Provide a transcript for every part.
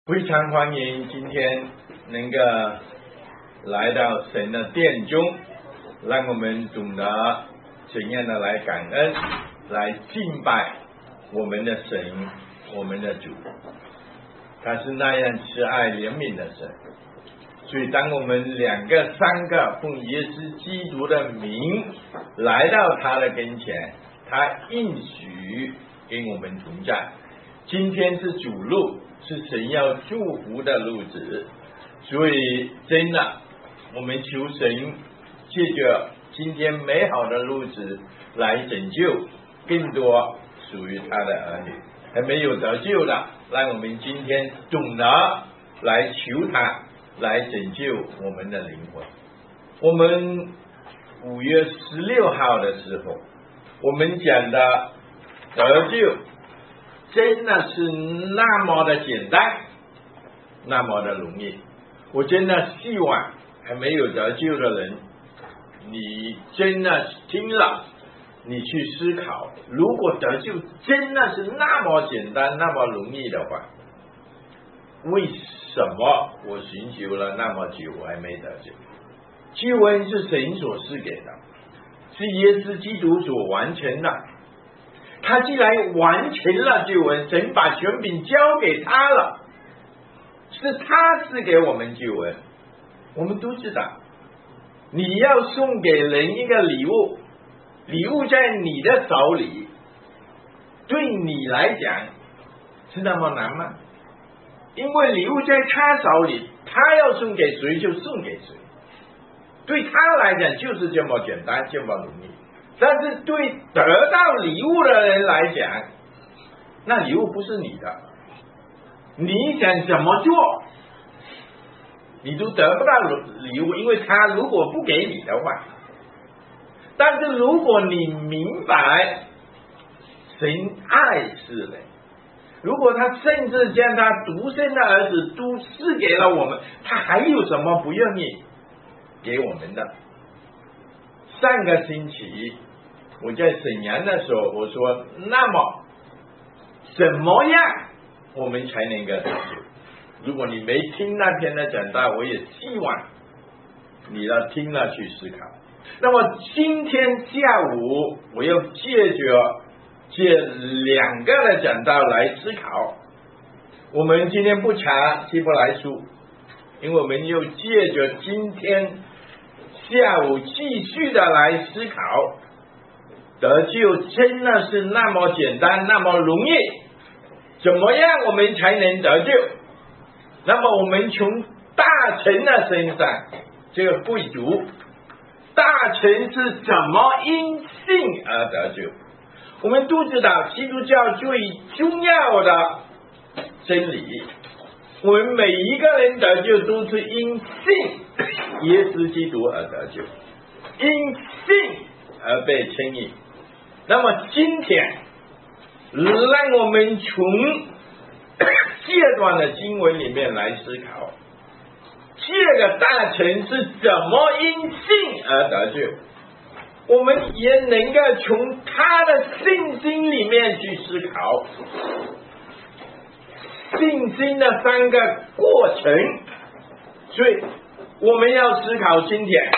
非常欢迎今天能够来到神的殿中，让我们懂得怎样的来感恩，来敬拜我们的神，我们的主。他是那样慈爱怜悯的神，所以当我们两个三个奉耶稣基督的名来到他的跟前，他应许跟我们同在。今天是主路，是神要祝福的路子，所以真的我们求神借着今天美好的路子来拯救更多属于他的儿女，还没有得救的，让我们今天懂得来求他来拯救我们的灵魂。我们5月16号的时候，我们讲的得救真的是那么的简单，那么的容易。我真的希望还没有得救的人，你真的听了，你去思考，如果得救真的是那么简单，那么容易的话，为什么我寻求了那么久我还没得救？救恩是神所赐给的，是耶稣基督所完成的。他既然完成了救恩，神把权柄交给他了，是他赐给我们救恩。我们都知道，你要送给人一个礼物，礼物在你的手里，对你来讲是那么难吗？因为礼物在他手里，他要送给谁就送给谁，对他来讲就是这么简单，这么容易。但是对得到礼物的人来讲，那礼物不是你的，你想怎么做你都得不到礼物，因为他如果不给你的话。但是如果你明白神爱世人，如果他甚至将他独生的儿子都赐给了我们，他还有什么不愿意给我们的？上个星期我在沈阳的时候，我说那么怎么样我们才能够得救？如果你没听那天的讲道，我也希望你要听了去思考。那么今天下午我要借着这2个的讲道来思考。我们今天不查希伯来书，因为我们又借着今天下午继续的来思考，得救真的是那么简单，那么容易？怎么样我们才能得救？那么我们从大臣的身上，这个贵族，大臣是怎么因信而得救？我们都知道基督教最重要的真理，我们每一个人得救都是因信耶稣基督而得救，因信而被称义。那么今天让我们从这段的经文里面来思考，这个大臣是怎么因信而得救，我们也能够从他的信心里面去思考信心的3个过程。所以我们要思考今天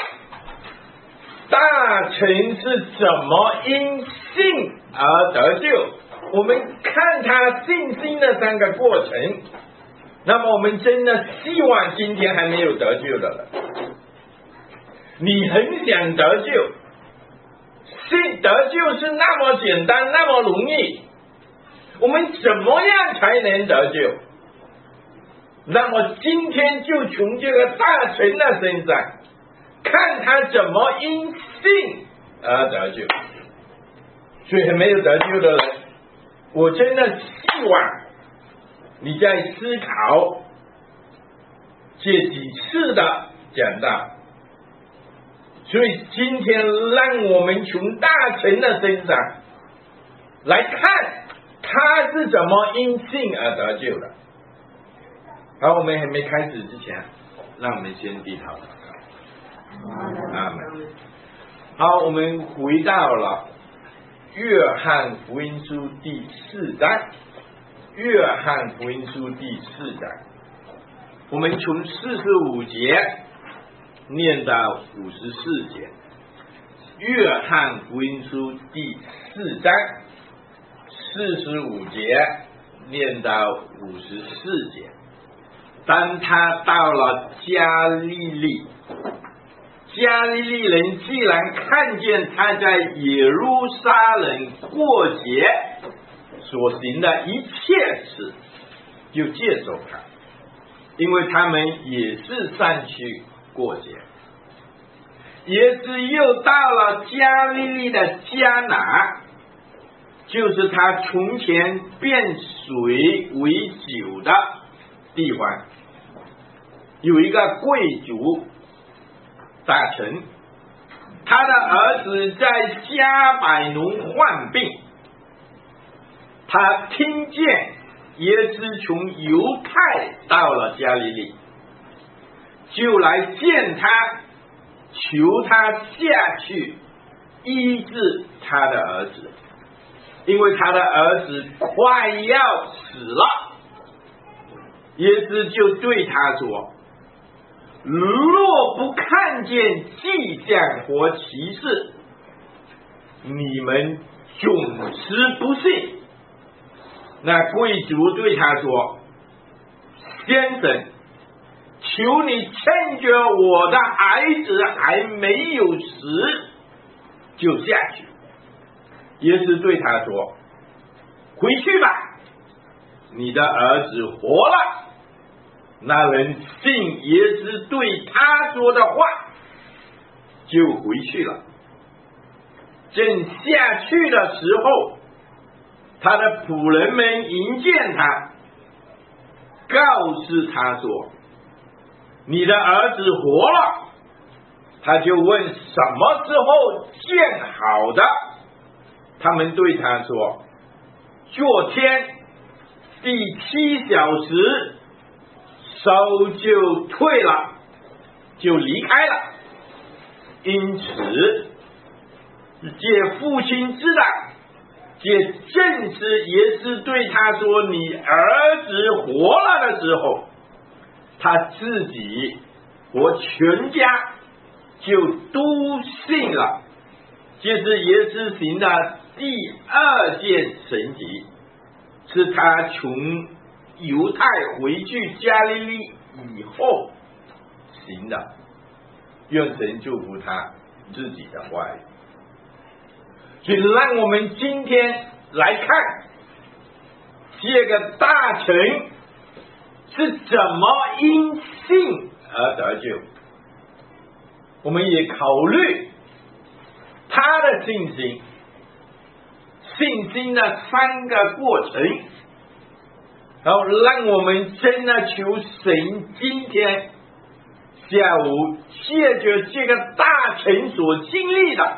大臣是怎么因信而得救，我们看他信心的3个过程。那么我们真的希望今天还没有得救的人，你很想得救，信得救是那么简单，那么容易，我们怎么样才能得救？那么今天就从这个大臣的身上看他怎么因信而得救。所以还没有得救的人，我真的希望你在思考这几次的讲道。所以今天让我们从大臣的身上来看他是怎么因信而得救的。好，我们还没开始之前，让我们先低头祷告。阿们。好，我们回到了约翰福音书第4章。约翰福音书第4章， 我们从45节念到54节，约翰福音书第4章45节念到54节。当他到了加利利，加利利人既然看见他在耶路撒冷过节所行的一切事，就接受他，因为他们也是上去过节。耶稣又到了加利利的迦拿，就是他从前变水为酒的地方。有一个贵族大臣，他的儿子在加百农患病，他听见耶稣从犹太到了加利利，就来见他，求他下去医治他的儿子，因为他的儿子快要死了。耶稣就对他说，若不看见迹象和奇事，你们总是不信。那贵族对他说，先生，求你趁着我的孩子还没有死，就下去。耶稣对他说，回去吧，你的儿子活了。那人信耶稣对他说的话，就回去了。正下去的时候，他的仆人们迎见他，告诉他说，你的儿子活了。他就问什么时候见好的，他们对他说，昨天第7小时手就退了，就离开了。因此借父亲知道，借正是耶稣对他说你儿子活了的时候，他自己和全家就都信了。这是耶稣行的第2件神迹，是他从犹太回去加利利以后行的。愿神祝福他自己的话语。所以让我们今天来看这个大臣是怎么因信而得救。我们也考虑他的信心，信心的3个过程，然后让我们真的求神今天下午借着这个大臣所经历的，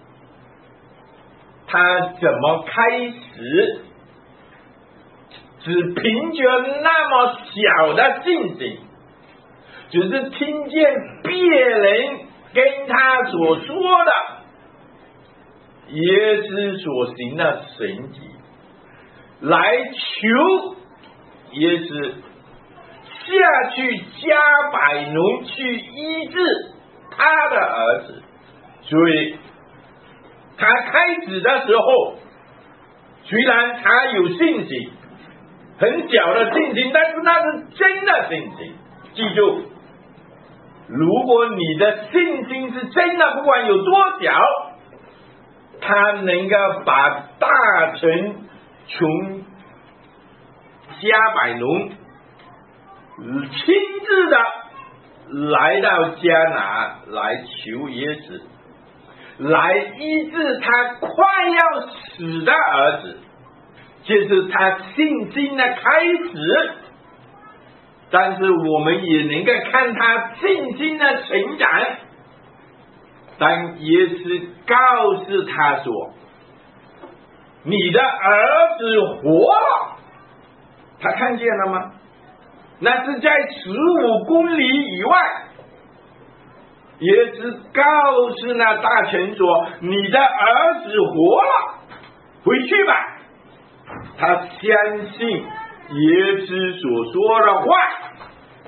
他怎么开始只凭着那么小的信心，只是听见别人跟他所说的耶稣所行的神迹，来求耶稣下去加百农去医治他的儿子。所以他开始的时候，虽然他有信心，很小的信心，但是那是真的信心。记住，如果你的信心是真的，不管有多小，他能够把大臣从加百农亲自的来到迦拿来求耶稣，来医治他快要死的儿子，这是他信心的开始。但是我们也能够看他信心的成长。当耶稣告诉他说，你的儿子活了，他看见了吗？那是在15公里以外。耶稣告诉那大臣说，你的儿子活了，回去吧。他相信耶稣所说的话，他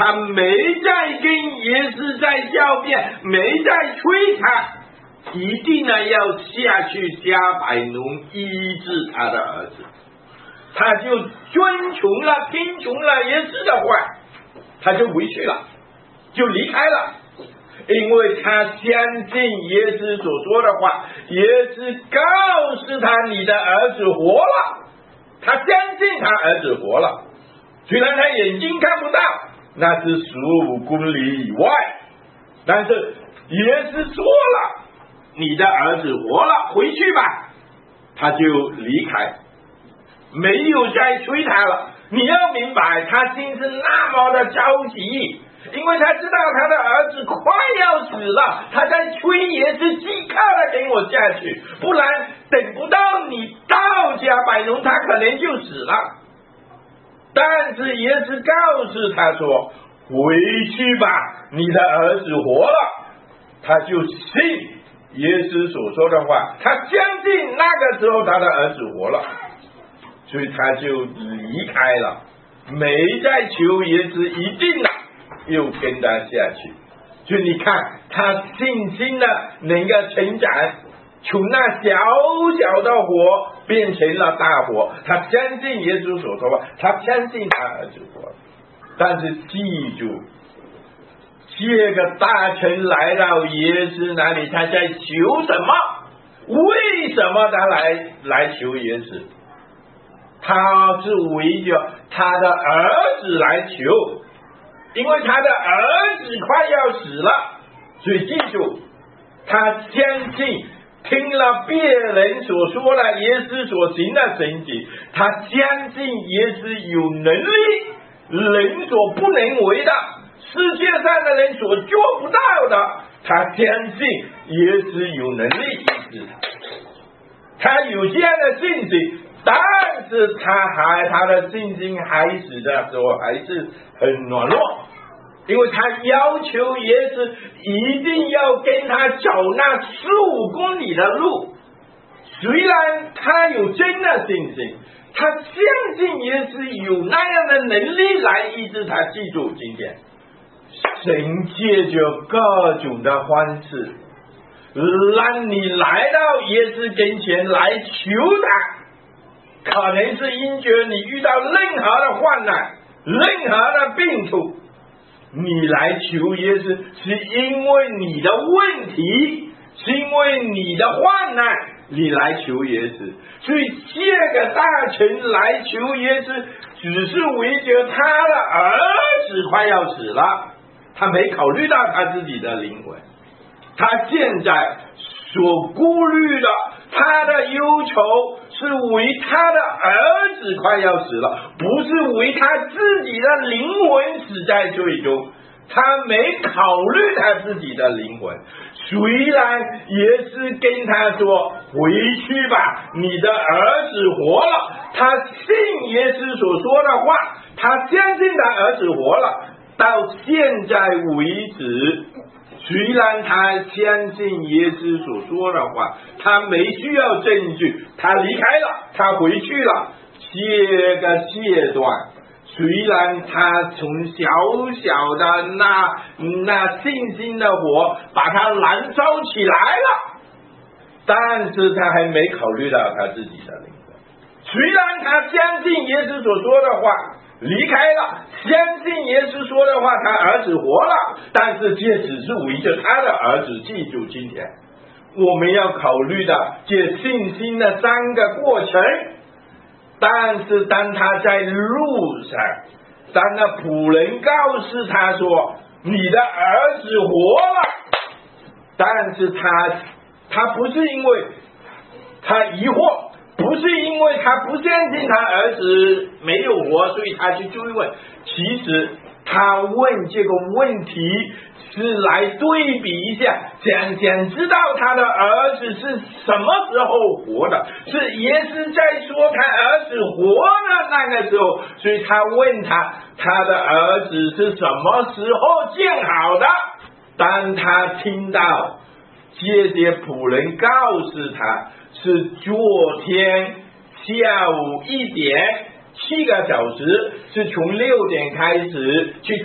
他没在跟耶稣在狡辩，没在催他，一定呢要下去加百农医治他的儿子。他就遵从了听从了耶稣的话，他就回去了，就离开了，因为他相信耶稣所说的话。耶稣告诉他，你的儿子活了，他相信他儿子活了，虽然他眼睛看不到，那是15公里以外，但是耶稣说了，你的儿子活了，回去吧，他就离开，没有再催他了。你要明白，他心是那么的着急，因为他知道他的儿子快要死了，他在催耶稣即刻的给我下去，不然等不到你到加百农，他可能就死了。但是耶稣告诉他说，回去吧，你的儿子活了，他就信耶稣所说的话，他相信那个时候他的儿子活了，所以他就离开了，没再求耶稣一定了，又跟他下去。所以你看他信心呢能够成长，从那小小的火变成了大火，他相信耶稣所说的，他相信他儿子活。但是记住，这个大臣来到耶稣那里，他在求什么？为什么他来求耶稣？他是围着他的儿子来求，因为他的儿子快要死了，所以记住，他相信听了别人所说的耶稣所行的神迹，他相信耶稣有能力，人所不能为的，世界上的人所做不到的，他相信耶稣有能力医治他有这样的信心。但是他的信心开始的时候还是很软弱，因为他要求耶稣一定要跟他走那15公里的路。虽然他有真的信心，他相信耶稣有那样的能力来医治他。记住，今天神借着各种的方式让你来到耶稣跟前来求他，可能是因着你遇到任何的患难，任何的病痛，你来求耶稣是因为你的问题，是因为你的患难，你来求耶稣。所以这个大臣来求耶稣，只是围着他的儿子快要死了，他没考虑到他自己的灵魂。他现在所顾虑的，他的忧愁是为他的儿子快要死了，不是为他自己的灵魂死在罪中。他没考虑他自己的灵魂。虽然耶稣跟他说回去吧，你的儿子活了，他信耶稣所说的话，他相信他儿子活了。到现在为止，虽然他相信耶稣所说的话，他没需要证据，他离开了，他回去了。这个阶段，虽然他从小小的那信心的火把他燃烧起来了，但是他还没考虑到他自己的灵魂。虽然他相信耶稣所说的话，离开了，相信耶稣说的话，他儿子活了，但是这只是围着他的儿子。记住，今天我们要考虑的这信心的3个过程。但是当他在路上，当那仆人告诉他说你的儿子活了，但是他不是因为他疑惑，不是因为他不相信他儿子没有活，所以他去追问。其实他问这个问题是来对比一下，想知道他的儿子是什么时候活的，是耶稣在说他儿子活的那个时候，所以他问他的儿子是什么时候建好的。当他听到这些仆人告诉他是昨天下午1点，7个小时，是从6点开始去算，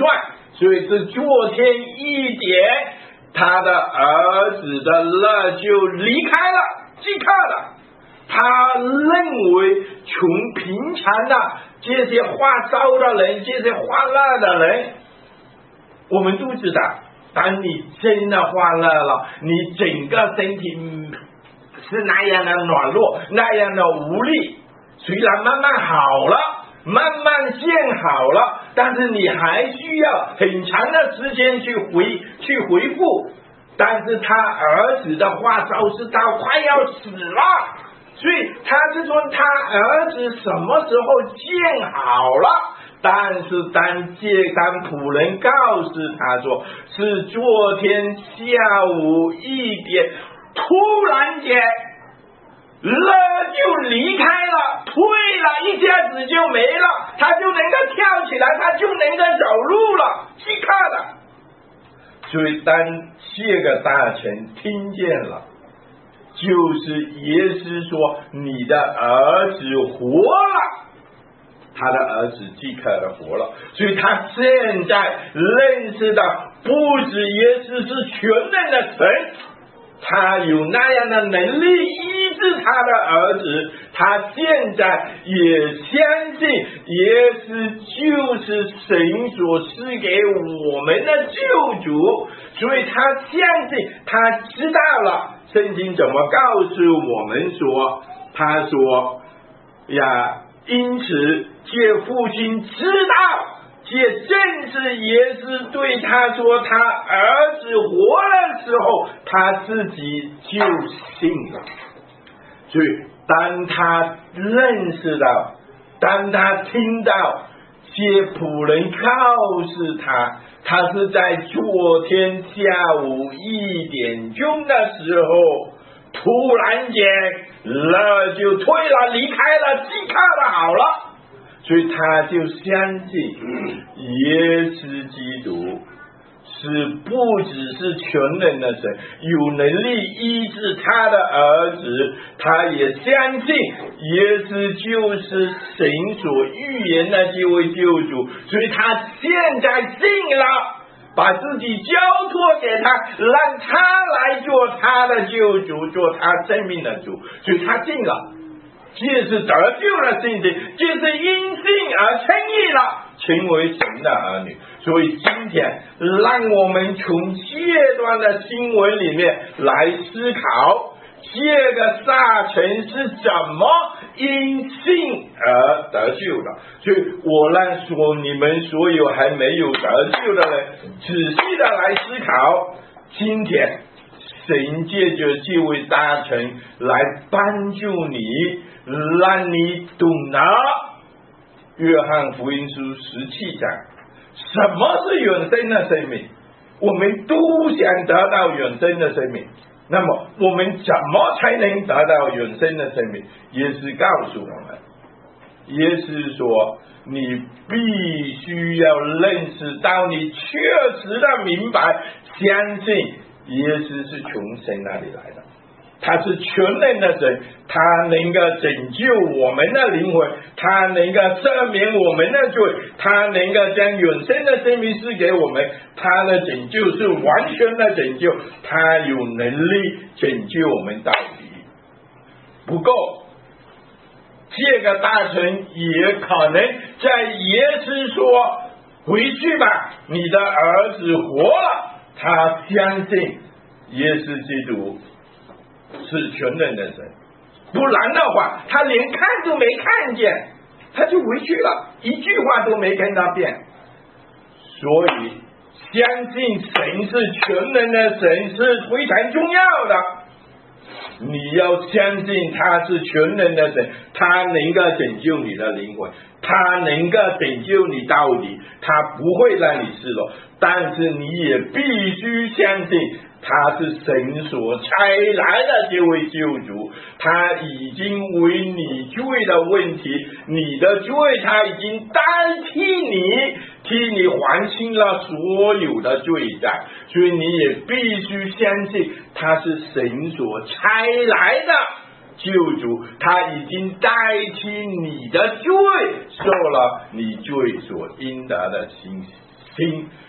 所以是昨天1点，他的儿子的乐就离开了，即刻了。他认为从平常的这些发烧的人，这些发热的人，我们都知道，当你真的发热了，你整个身体是那样的软弱，那样的无力，虽然慢慢好了，慢慢见好了，但是你还需要很长的时间去恢复。但是他儿子的发烧是到快要死了，所以他是说他儿子什么时候见好了，但是当仆人告诉他说是昨天下午1点，突然间乐就离开了，退了，一下子就没了，他就能够跳起来，他就能够走路了，即刻了。所以当这个大臣听见了，就是耶稣说你的儿子活了，他的儿子即刻的活了。所以他现在认识到不止耶稣是全能的神，他有那样的能力医治他的儿子，他现在也相信耶稣就是神所赐给我们的救主，所以他相信，他知道了圣经怎么告诉我们说，他说呀，因此借父亲知道，这正是耶稣对他说他儿子活的时候，他自己就信了。所以当他认识到，当他听到这仆人告诉他，他是在昨天下午1点钟的时候，突然间乐就退了，离开了，即刻的好了。所以他就相信耶稣基督是不只是全能的神，有能力医治他的儿子，他也相信耶稣就是神所预言的这位救主，所以他现在信了，把自己交托给他，让他来做他的救主，做他生命的主，所以他信了，这是得救的信心，这是因信而称义了，成为神的儿女。所以今天让我们从这段的经文里面来思考，这个撒城是怎么因信而得救的。所以我让你们所有还没有得救的人仔细的来思考，今天神借着这位大臣来帮助你，让你懂得约翰福音书17章什么是永生的生命。我们都想得到永生的生命，那么我们怎么才能得到永生的生命？耶稣告诉我们，耶稣说你必须要认识到，你确实的明白相信耶稣是从神那里来的，他是全能的神，他能够拯救我们的灵魂，他能够赦免我们的罪，他能够将永生的生命赐给我们，他的拯救是完全的拯救，他有能力拯救我们到底。不过这个大臣也可能在耶稣说回去吧，你的儿子活了，他相信耶稣基督是全能的神，不然的话他连看都没看见，他就回去了，一句话都没跟他变。所以相信神是全能的神是非常重要的，你要相信他是全能的神，他能够拯救你的灵魂，他能够拯救你到底，他不会让你失落，但是你也必须相信他是神所差来的这位救主，他已经为你罪的问题，你的罪他已经代替你，替你还清了所有的罪债，所以你也必须相信他是神所差来的救主，他已经代替你的罪，受了你罪所应得的刑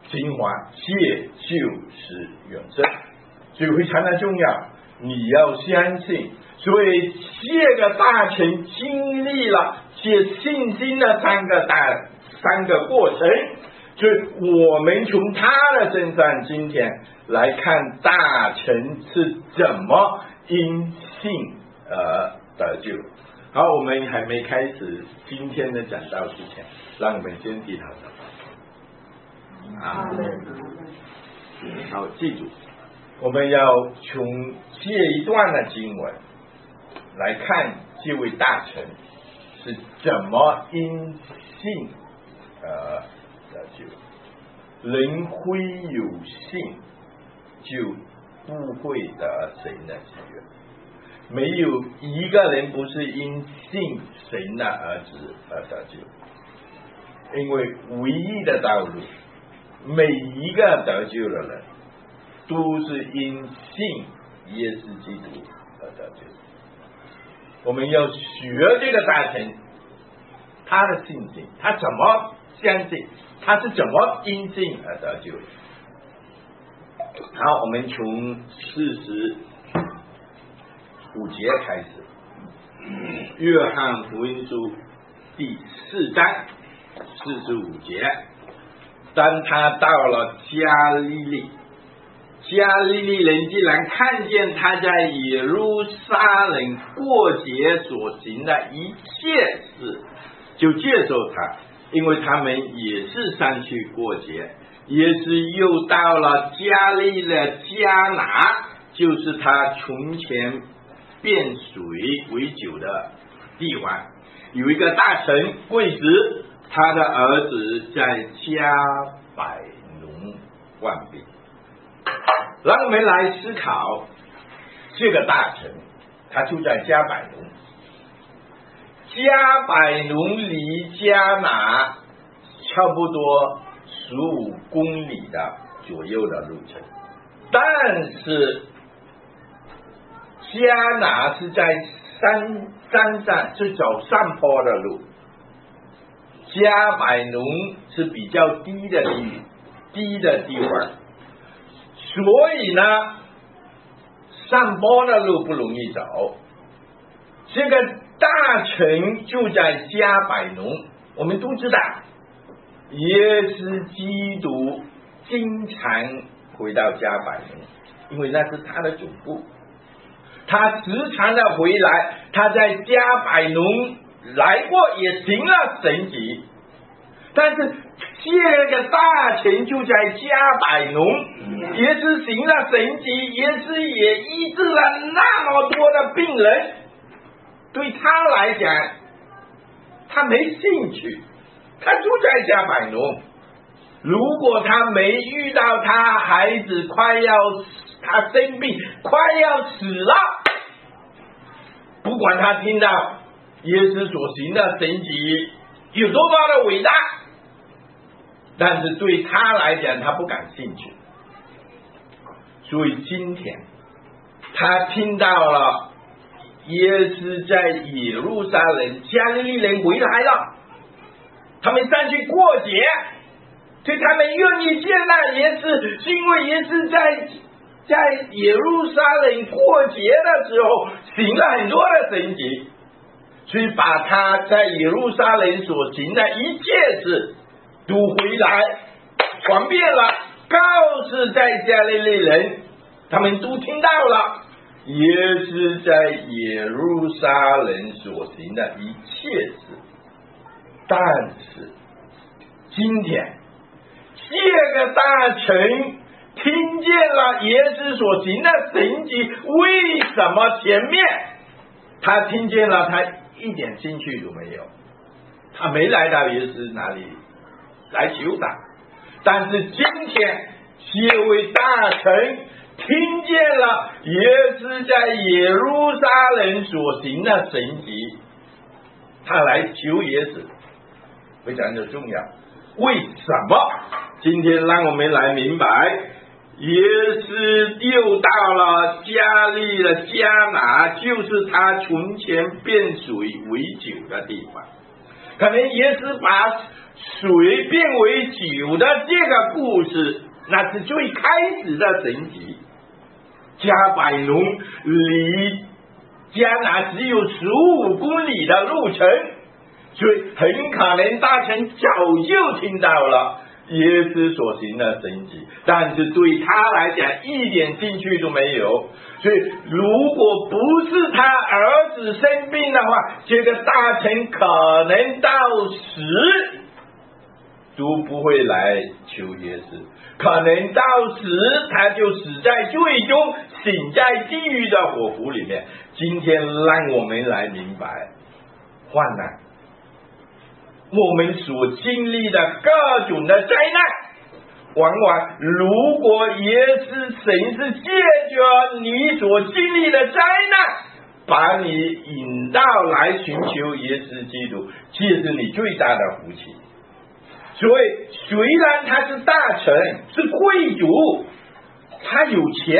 精华，血就是永生，所以非常的重要，你要相信。所以这个大臣经历了这信心的三个过程，所以我们从他的身上今天来看大臣是怎么因信而得救。好，我们还没开始今天的讲道之前，让我们先低头祷告。好，记住，我们要从这一段的经文来看这位大臣是怎么因信而得救。人会有信，就不会得神的喜悦。没有一个人不是因信神的儿子而得救，因为唯一的道路，每一个得救的人都是因信耶稣基督而得救。我们要学这个大臣他的信心，他怎么相信，他是怎么因信而得救。好，我们从45节开始，约翰福音书第4章45节，当他到了加利利，加利利人既然看见他在耶路撒冷过节所行的一切事，就接受他，因为他们也是上去过节。耶稣又到了加利利的迦拿，就是他从前变水为酒的地方，有一个大臣贵子，他的儿子在加百农患病。让我们来思考，这个大臣他住在加百农，加百农离迦拿差不多15公里的左右的路程，但是迦拿是在山上，是走上坡的路，加百农是比较低的地方，所以呢上坡的路不容易走。这个大臣就在加百农，我们都知道耶稣基督经常回到加百农，因为那是他的总部，他时常的回来，他在加百农来过，也行了神迹。但是这个大臣就在加百农，耶稣行了神迹，耶稣也医治了那么多的病人，对他来讲他没兴趣，他住在加百农。如果他没遇到他孩子他生病快要死了，不管他听到耶稣所行的神迹有多么的伟大，但是对他来讲他不感兴趣。所以今天他听到了耶稣在耶路撒冷，加利利人回来了，他们上去过节，所以他们愿意见到耶稣，是因为耶稣在耶路撒冷过节的时候行了很多的神迹，所以把他在耶路撒冷所行的一切事都回来传遍了，告诉在加利利人，他们都听到了耶稣在耶路撒冷所行的一切事。但是今天这个大臣听见了耶稣所行的神迹，为什么前面他听见了他一点兴趣都没有？他没来到耶稣那里来求他，但是今天这位大臣听见了耶稣在耶路撒冷所行的神迹，他来求耶稣，非常的重要。为什么？今天让我们来明白，耶稣又到了加利的迦拿，就是他从前变水为酒的地方。可能耶稣把水变为酒的这个故事，那是最开始的神迹。加百农离迦拿只有15公里的路程，所以很可能大臣早就听到了耶稣所行的神迹，但是对他来讲一点兴趣都没有。所以如果不是他儿子生病的话，这个大臣可能到死都不会来求耶稣，可能到死他就死在罪中，醒在地狱的火湖里面。今天让我们来明白，患难我们所经历的各种的灾难，往往如果耶稣神是借着你所经历的灾难，把你引到来寻求耶稣基督，这是你最大的福气。所以虽然他是大臣，是贵族，他有钱，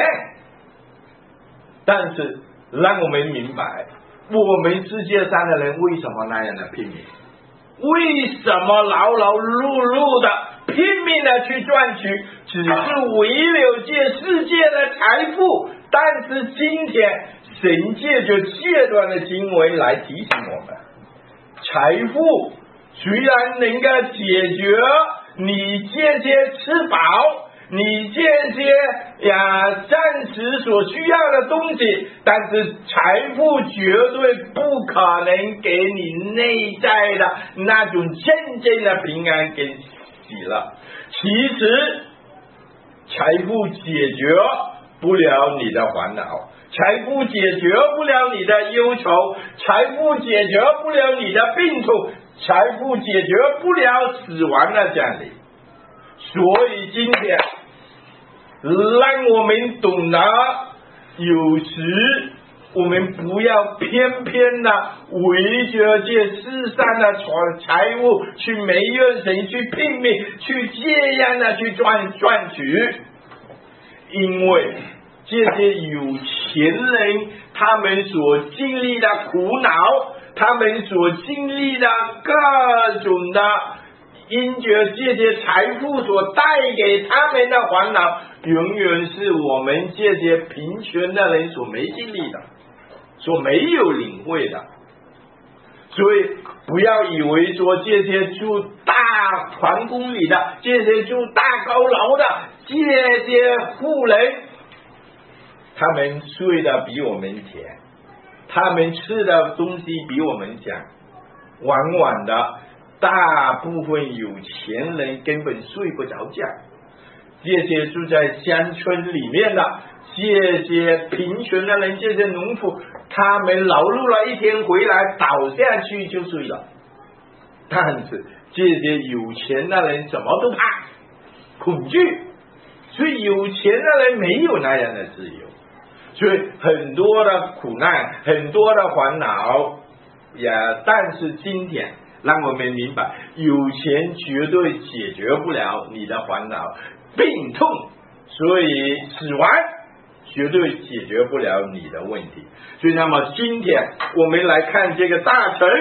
但是让我们明白，我们世界上的人为什么那样的拼命，为什么劳劳碌碌的拼命的去赚取，只是为了这世界的财富。但是今天神借着这段的经文来提醒我们，财富虽然能够解决你这些吃饱，你这些暂时所需要的东西，但是财富绝对不可能给你内在的那种真正的平安跟喜乐。其实财富解决不了你的烦恼，财富解决不了你的忧愁，财富解决不了你的病痛，财富解决不了死亡的降临。所以今天让我们懂得，有时我们不要偏偏的围着这世上的财物去没有神，去拼命去这样的去赚取，因为这些有钱人他们所经历的苦恼，他们所经历的各种的因着这些财富所带给他们的烦恼，永远是我们这些贫穷的人所没经历的，所没有领会的。所以不要以为说这些住大皇宫里的，这些住大高楼的这些富人，他们睡得比我们甜，他们吃的东西比我们香，往往的大部分有钱人根本睡不着觉。这些住在乡村里面的，这些贫穷的人，这些农妇，他们劳碌了一天回来倒下去就睡了。但是这些有钱的人什么都怕，恐惧，所以有钱的人没有那样的自由，所以很多的苦难，很多的烦恼但是今天让我们明白，有钱绝对解决不了你的烦恼，病痛，所以死亡绝对解决不了你的问题。所以那么今天我们来看这个大臣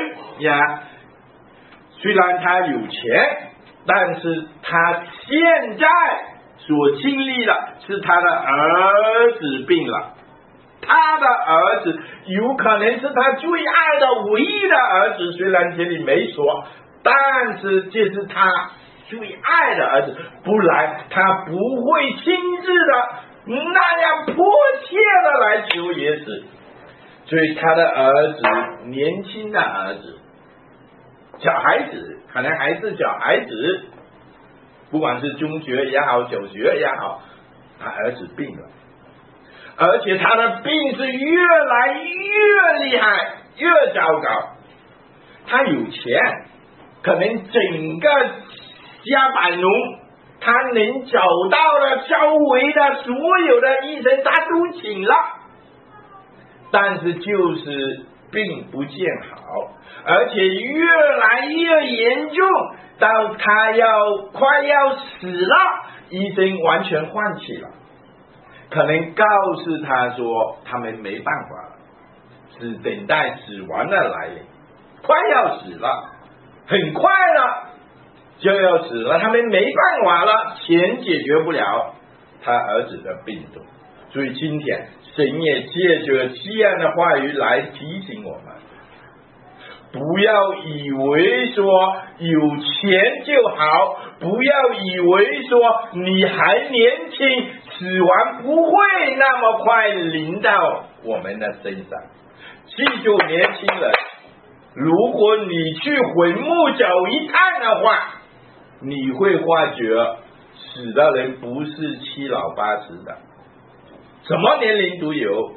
虽然他有钱，但是他现在所经历的是他的儿子病了。他的儿子有可能是他最爱的唯一的儿子，虽然这里没说，但是这是他最爱的儿子，不然他不会亲自的那样迫切的来求耶稣。所以他的儿子，年轻的儿子，小孩子，可能还是小孩子，不管是中学也好，小学也好，他儿子病了，而且他的病是越来越厉害，越糟糕。他有钱，可能整个加百农他能找到了周围的所有的医生，他都请了，但是就是病不见好，而且越来越严重，到他快要死了，医生完全放弃了，可能告诉他说他们没办法了，只等待死亡的来临，快要死了，很快了， 就要死了，他们没办法了，钱解决不了他儿子的病痛。所以今天神也借着这样的话语来提醒我们，不要以为说有钱就好，不要以为说你还年轻，死亡不会那么快临到我们的身上。记住年轻人，如果你去坟墓走一趟的话，你会发觉死的人不是7老8十的，什么年龄都有。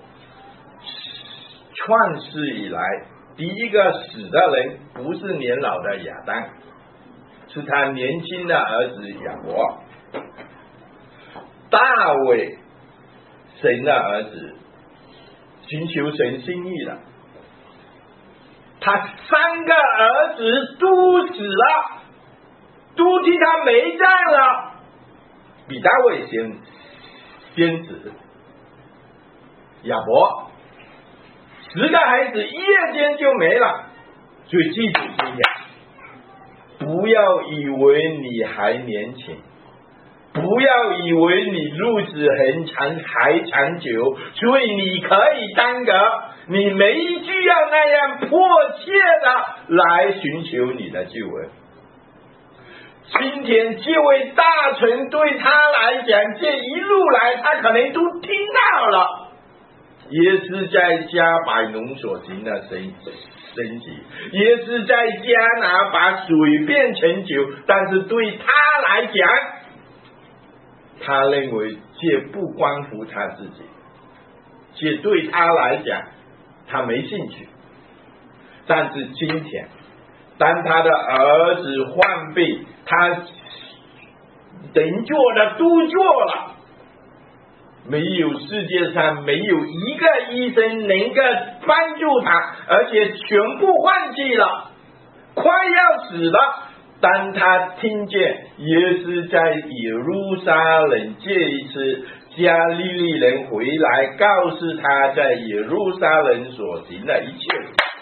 创世以来第一个死的人不是年老的亚当，是他年轻的儿子亚伯。大卫神的儿子寻求神心意了，他3个儿子都死了，都替他埋葬了，比大卫先死。亚伯10个孩子一夜间就没了。所以记住今天，不要以为你还年轻，不要以为你日子还长久，所以你可以耽搁，你没需要那样迫切的来寻求你的救恩。今天这位大臣对他来讲，这一路来他可能都听到了，也是在加百农所行的神迹，也是在加拿把水变成酒，但是对他来讲，他认为这不关乎他自己，这对他来讲他没兴趣。但是今天当他的儿子患病，他能做的都做了，没有世界上没有一个医生能够帮助他，而且全部放弃了，快要死了。当他听见耶稣在耶路撒冷这一次加利利人回来告诉他在耶路撒冷所行的一切，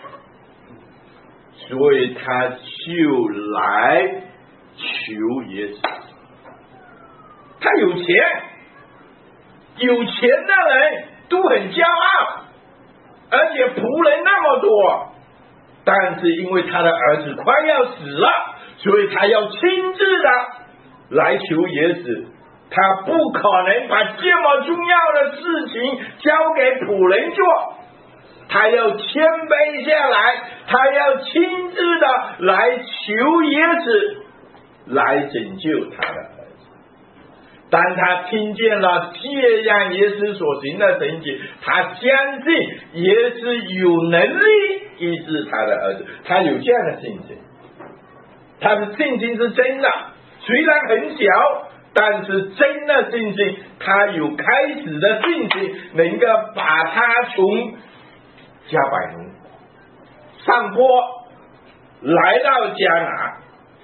所以他就来求耶稣。他有钱，有钱的人都很骄傲，而且仆人那么多，但是因为他的儿子快要死了，所以他要亲自的来求耶稣。他不可能把这么重要的事情交给仆人做，他要谦卑下来，他要亲自的来求耶稣来拯救他的儿子。当他听见了这样耶稣所行的神迹，他相信耶稣有能力医治他的儿子，他有这样的信心。他的信心是真的，虽然很小，但是真的信心，他有开始的信心，能够把他从加百农上坡来到加拿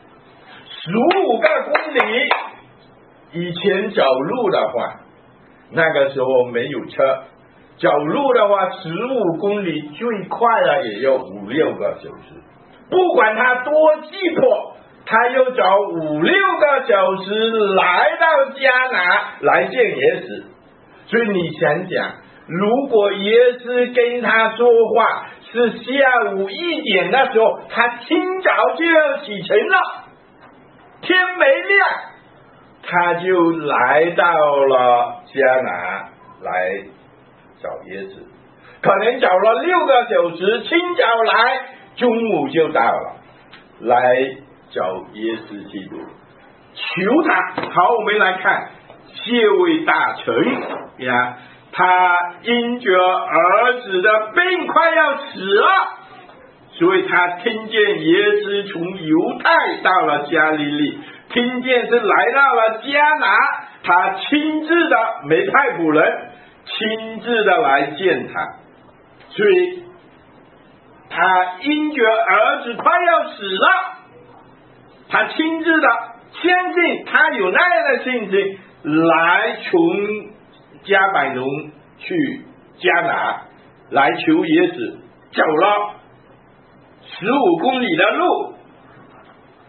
15个公里。以前走路的话，那个时候没有车，走路的话15公里最快了也要5-6个小时，不管他多急迫，他要走5-6个小时来到加拿来见耶稣。所以你想想，如果耶稣跟他说话是下午1点的时候，他清早就要启程了，天没亮他就来到了加拿来找耶稣，可能找了6个小时，清早来，中午就到了，来找耶稣基督求他。好，我们来看这位大臣呀，他因着儿子的病快要死了，所以他听见耶稣从犹太到了加利利，听见是来到了加拿，他亲自的没派仆人，亲自的来见他。所以他因着儿子快要死了，他亲自的相信，他有那样的信心，来从加百农去加拿来求耶稣，走了15公里的路，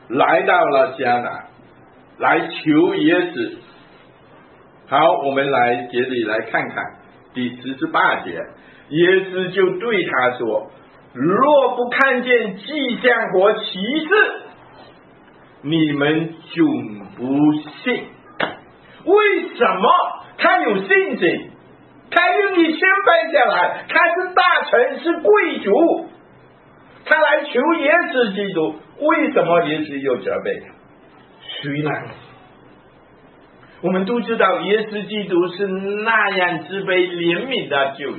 来到了迦南，来求耶稣。好，我们来这里来看看第48节，耶稣就对他说：若不看见迹象和奇事，你们总不信。为什么他有信心？他愿意谦卑下来，他是大臣，是贵族，他来求耶稣基督。为什么耶稣又责备他？虽然我们都知道耶稣基督是那样慈悲怜悯的救主，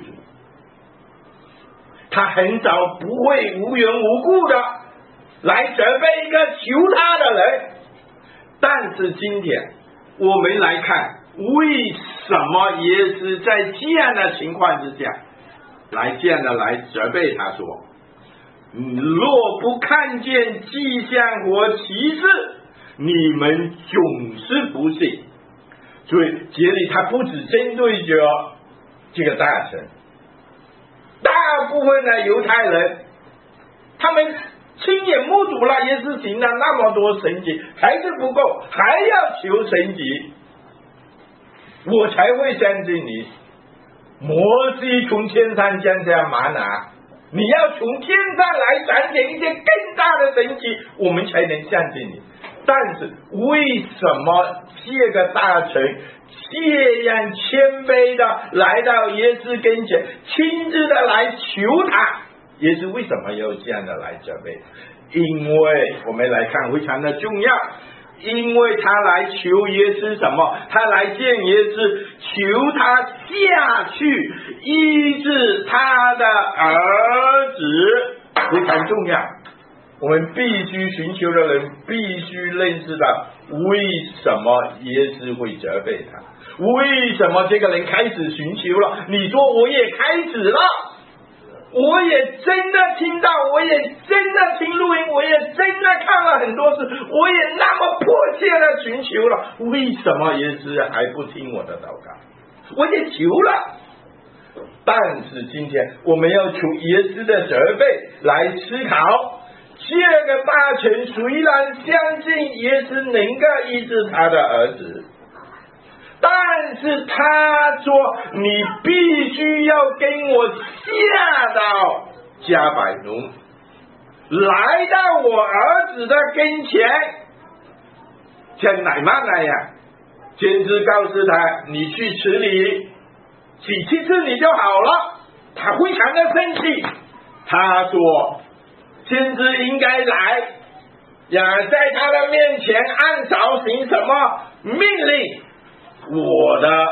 他很少不会无缘无故的来责备一个求他的人。但是今天我们来看，为什么耶稣在这样的情况之下来这样的来责备他说：若不看见迹象和奇事，你们总是不信。所以这里他不只针对着这个大臣，大部分的犹太人他们亲眼目睹了耶稣行了那么多神迹，还是不够，还要求神迹，我才会相信你。摩西从天上降下玛拿，你要从天上来展现一些更大的神迹，我们才能相信你。但是为什么这个大臣这样谦卑的来到耶稣跟前，亲自的来求他？耶稣为什么要这样的来责备？因为我们来看非常的重要，因为他来求耶稣什么？他来见耶稣，求他下去医治他的儿子，非常重要。我们必须寻求的人必须认识到为什么耶稣会责备他，为什么这个人开始寻求了。你说我也开始了，我也真的听到，我也真的听录音，我也真的看了很多次，我也那么迫切的寻求了，为什么耶稣还不听我的祷告？我也求了。但是今天我们要从耶稣的责备来思考，这个大臣虽然相信耶稣能够医治他的儿子，但是他说你必须要跟我下到加百农，来到我儿子的跟前，像乃縵那样，先知告诉他你去池里洗7次你就好了。他非常的生气，他说先知应该来在他的面前按照行什么命令，我的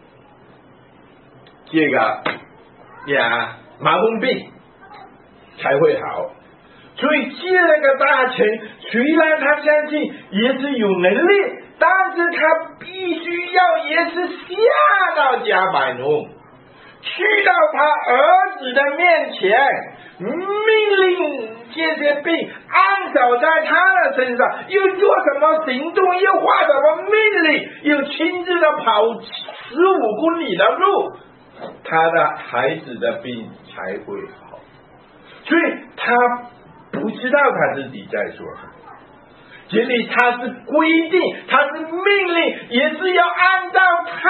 这个麻风病才会好。所以这个大臣虽然他相信耶稣有能力，但是他必须要耶稣下到加百农，去到他儿子的面前，命令这些病按照在他的身上，又做什么行动，又画什么命令，又亲自的跑15公里的路，他的孩子的病才会好。所以他不知道他自己在说什么，这里他是规定，他是命令，也是要按照他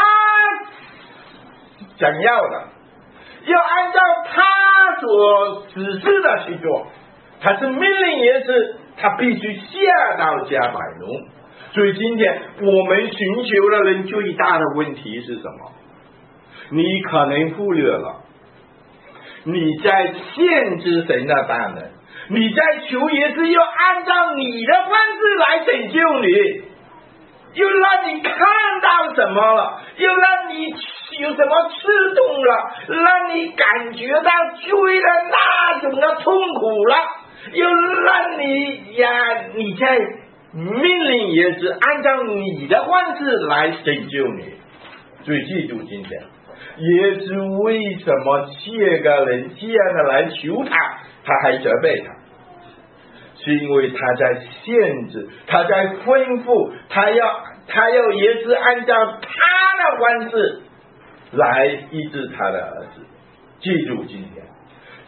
想要的，要按照他所指示的去做。他是命令也是他必须下到加百农。所以今天我们寻求的人最大的问题是什么？你可能忽略了你在限制神的大能，你在求也是要按照你的方式来拯救你，又让你看到什么了，又让你有什么刺痛了，让你感觉到罪的那种的痛苦了，又让你在命令也是按照你的方式来拯救你。所以记住今天耶稣为什么这个人这样的来求他，他还责备他，是因为他在限制，他在吩咐，他要耶稣按照他的方式来医治他的儿子。记住今天他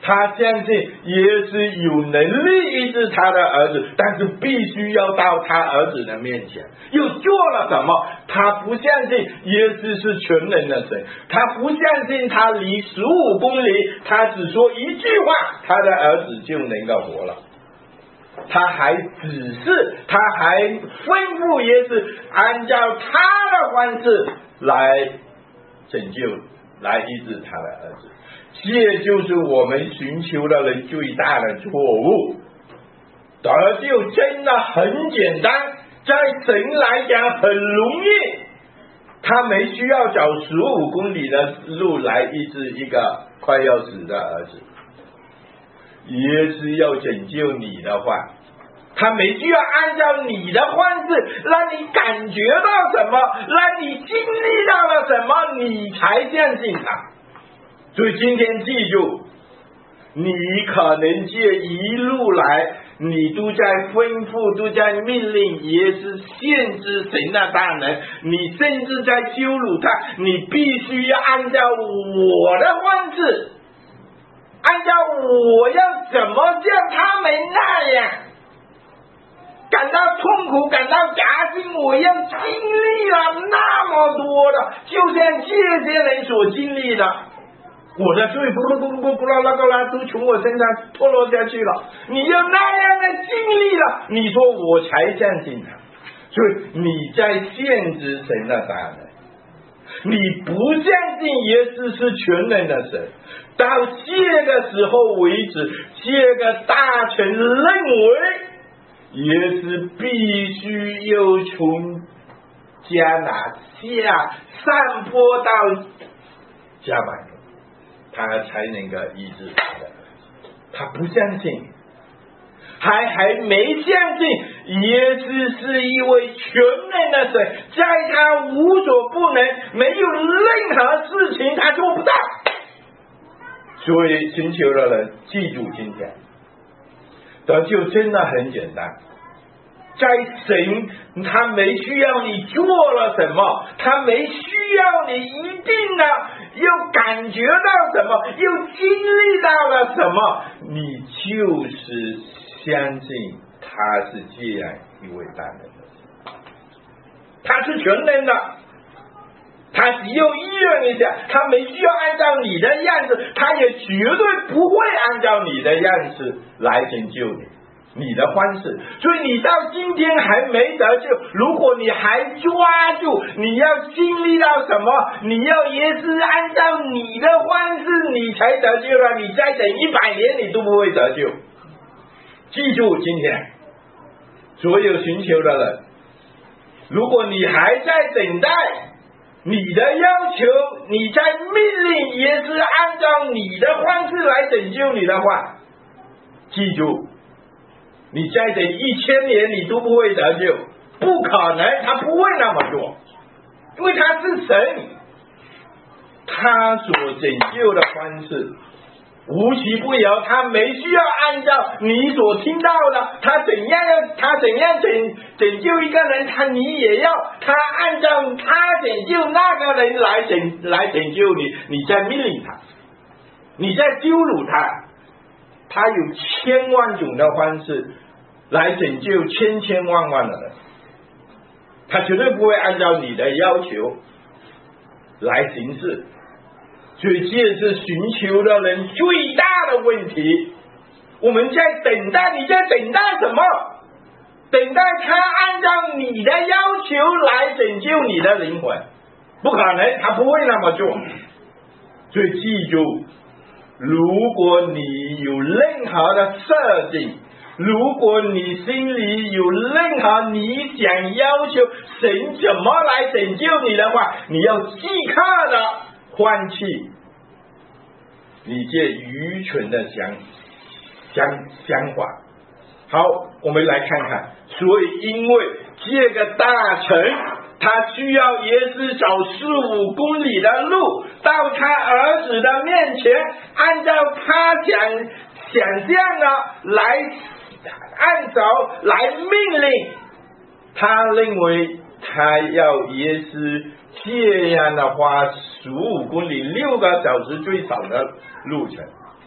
他相信耶稣有能力医治他的儿子，但是必须要到他儿子的面前。又做了什么？他不相信耶稣是全能的神，他不相信他离15公里，他只说一句话，他的儿子就能够活了。他还吩咐耶稣按照他的方式来拯救，来医治他的儿子。这就是我们寻求的人最大的错误。得救真的很简单，在神来讲很容易，他没需要走15公里的路来医治一个快要死的儿子。耶稣要拯救你的话，他没需要按照你的方式让你感觉到什么，让你经历到了什么，你才相信他。所以今天记住，你可能这一路来你都在吩咐，都在命令耶稣限制神的大能，你甚至在羞辱他，你必须要按照我的方式，按照我要怎么像他们那样感到痛苦，感到夹心，我要经历了那么多的，就像这些人所经历的，我的罪都从我身上脱落下去了，你要那样的经历了，你说我才相信他。所以你在限制神的大能，你不相信耶稣是全能的神。到这个时候为止，这个大臣认为耶稣必须要从迦拿下上坡到加百农，他才能够医治他的儿子。他不相信，还没相信耶稣是一位全能的神，在他无所不能，没有任何事情他做不到。所以寻求的人记住今天得救真的很简单，在神他没需要你做了什么，他没需要你一定的又感觉到什么，又经历到了什么，你就是相信他是这样一位大能的神，他是全能的，他只有医院一下，他没需要按照你的样子，他也绝对不会按照你的样子来拯救你的方式。所以你到今天还没得救，如果你还抓住你要经历到什么，你要也是按照你的方式你才得救了，你再等100年你都不会得救。记住今天所有寻求的人，如果你还在等待你的要求，你在命令也是按照你的方式来拯救你的话，记住你再等1000年你都不会得救，不可能，他不会那么做，因为他是神，他所拯救的方式无奇不有，他没需要按照你所听到的，他怎样拯救一个人，你也要他按照他拯救那个人来拯救你，你在命令他，你在羞辱他，他有1000万种的方式来拯救千万万的人，他绝对不会按照你的要求来行事。所以这是寻求的人最大的问题。我们在等待，你在等待什么？等待他按照你的要求来拯救你的灵魂，不可能，他不会那么做。所以记住，如果你有任何的设定，如果你心里有任何你想要求神怎么来拯救你的话，你要即刻的放弃你这愚蠢的想法。好，我们来看看，所以因为这个大臣他需要耶稣走15公里的路到他儿子的面前，按照他想象的来按手来命令，他认为他要耶稣这样的花15公里6个小时最少的路程，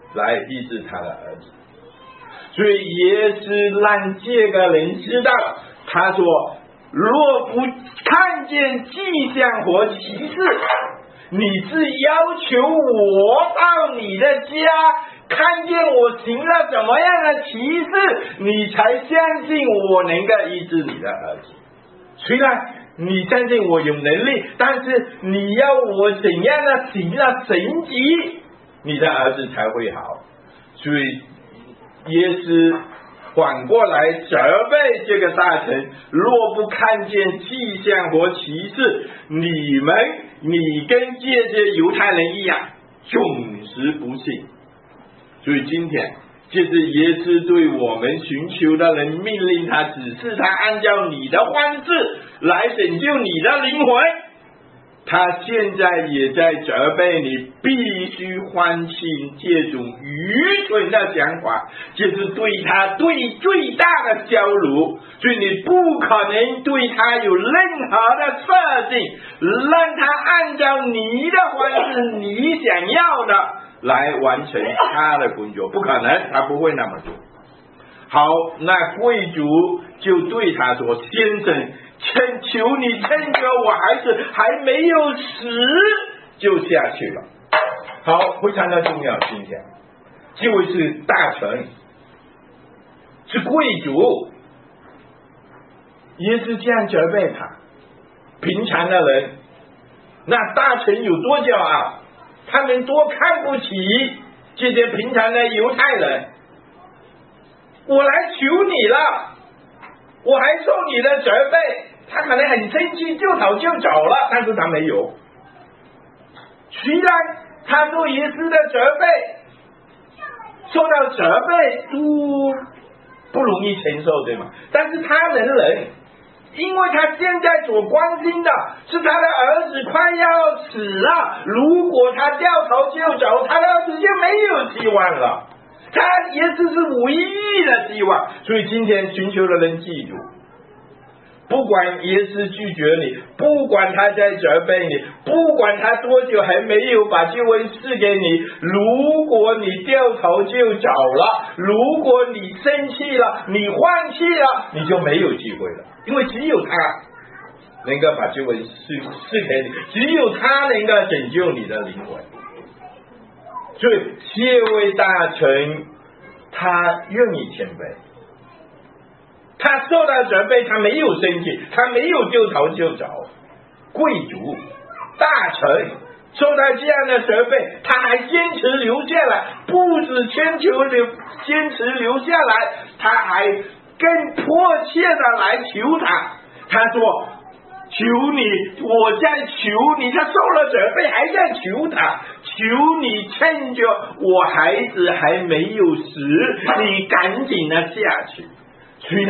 来医治他的儿子。所以耶稣让这个人知道，他说若不看见迹象和奇事，你是要求我到你的家看见我行了什么样的奇事，你才相信我能够医治你的儿子。虽然你相信我有能力，但是你要我怎样的行了神迹，你的儿子才会好。所以耶稣反过来责备这个大臣，若不看见迹象和奇事，你跟这些犹太人一样，总是不信。所以今天就是耶稣对我们寻求的人命令他，指示他按照你的方式来拯救你的灵魂。他现在也在责备你，必须放弃这种愚蠢的想法，就是对他最大的羞辱。所以你不可能对他有任何的设定，让他按照你的方式，你想要的来完成他的工作，不可能，他不会那么做。好，那贵族就对他说：先生，求你趁着我孩子还没有死就下去了。好，非常的重要。今天这位是大臣，是贵族，也是这样责备他。平常的人，那大臣有多骄傲，他们多看不起这些平常的犹太人。我来求你了，我还受你的责备，他可能很生气，就逃就走了，但是他没有。虽然他受耶稣的责备，受到责备都不容易承受，对吗？但是他能忍，因为他现在所关心的是他的儿子快要死了，如果他掉头就走，他的儿子就没有希望了。他耶稣是唯一的希望。所以今天寻求的人记住，不管耶稣拒绝你，不管他在责备你，不管他多久还没有把救恩赐给你，如果你掉头就走了，如果你生气了，你放弃了，你就没有机会了。因为只有他能够把救恩赐给你，只有他能够拯救你的灵魂。所以这位大臣他愿意谦卑，他受到责备，他没有生气，他没有丢头就走。贵族大臣受到这样的责备，他还坚持留下来，不止坚持留下来，他还更迫切的来求他。他说：求你，我在求你。他受了责备还在求他，求你趁着我孩子还没有死，你赶紧的下去。虽